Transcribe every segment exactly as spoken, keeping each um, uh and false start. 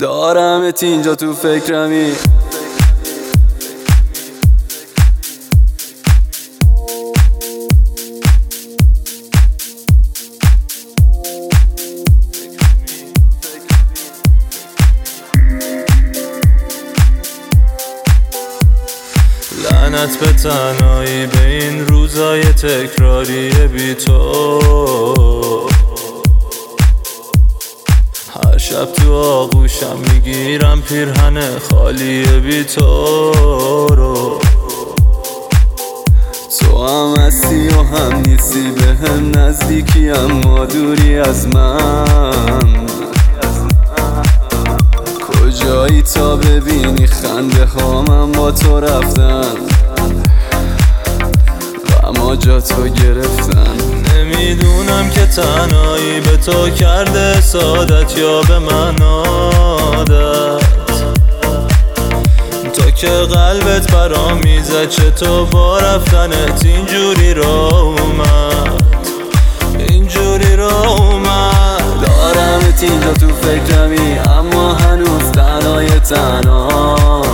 دارمت اینجا تو فکرمی. لعنت به تنهایی به این روزای تکراری بی تو. هر شب تو آغوشم میگیرم پیرهن خالی بی تو رو. تو هم هستی و هم نیستی، به هم نزدیکی اما دوری از من. کجایی تا ببینی خنده ها من با تو رفتن و اما جا تو گرفتن. نمیدونم که تنهایی به تو کرده سعادت یا به من عادت. تا که قلبت برام میزد چطور با رفتنت اینجوری را اومد، اینجوری را اومد. دارمت اینجا تو فکرمی اما هنوز تنهای تنها.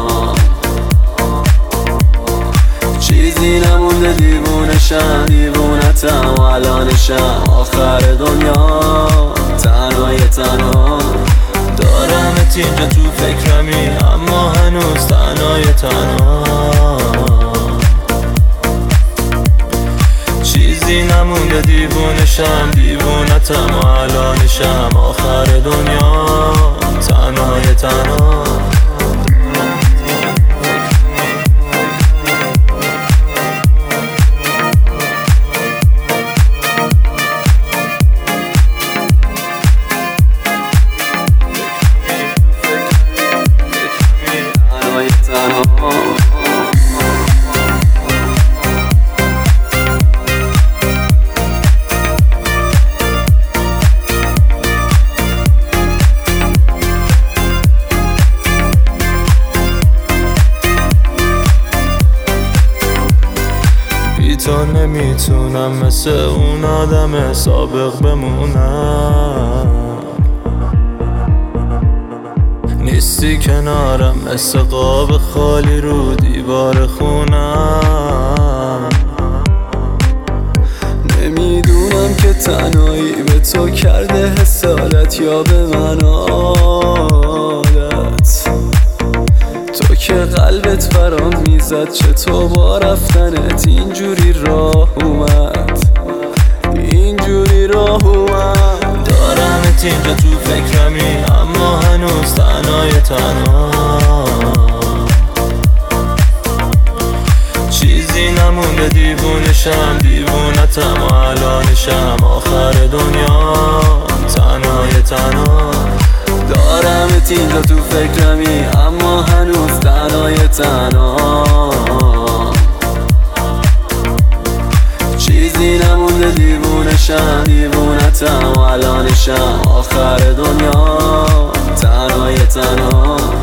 چیزی نمونده دیوونشم، دیوونتم الانشم آخر دنیا. تنهای تنها دارمت اینجا تو فکرمی اما هنوز تنهای تنها. چیزی نمونده دیوونشم، دیوونتم و الانشم آخر دنیا. تنهای تنها تو نمیتونم مثل اون آدم سابق بمونم. نیستی کنارم مثل قاب خالی رو دیوار خونم. نمیدونم که تنهایی به تو کرده حسادت یا به من عادت. تو که قلبت برام میزد چطور با رفتنت اینجوری راه اومد، اینجوری راه اومد. دارمت اینجا تو فکرمی اما هنوز تنهای تنها. چیزی نمونده دیوونشم، دیوونتم و الانشم آخر دنیا. تنهای تنها دارمت اینجا تو فکرمی اما هنوز تنهای تنها. چیزی نمونده دیوونشم، دیوونتم و الانشم آخر دنیا. تنهای تنها